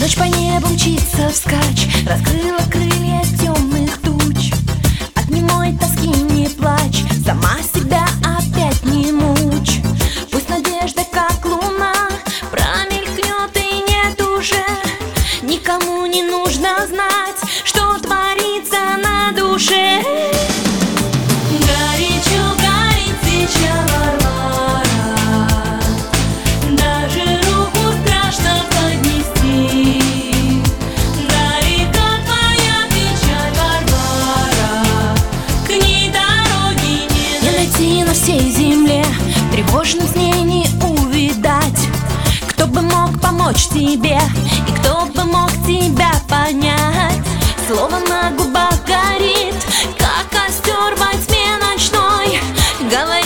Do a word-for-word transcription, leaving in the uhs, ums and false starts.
Ночь по небу мчится вскачь, раскрыла крылья темных туч. От немой тоски не плачь, сама себя опять не мучь. Пусть надежда, как луна, промелькнет и нет уже. Никому не нужно знать, что творится на душе. Горячо горит свеча Варвара, даже руку страшно поднести. Далека твоя печаль, Варвара, к ней дороги нет. Не найти на всей земле, тревожным с ней не увидать. Кто бы мог помочь тебе, и кто бы мог тебя понять? Слово на губах горит, как костер во тьме ночной. Говорит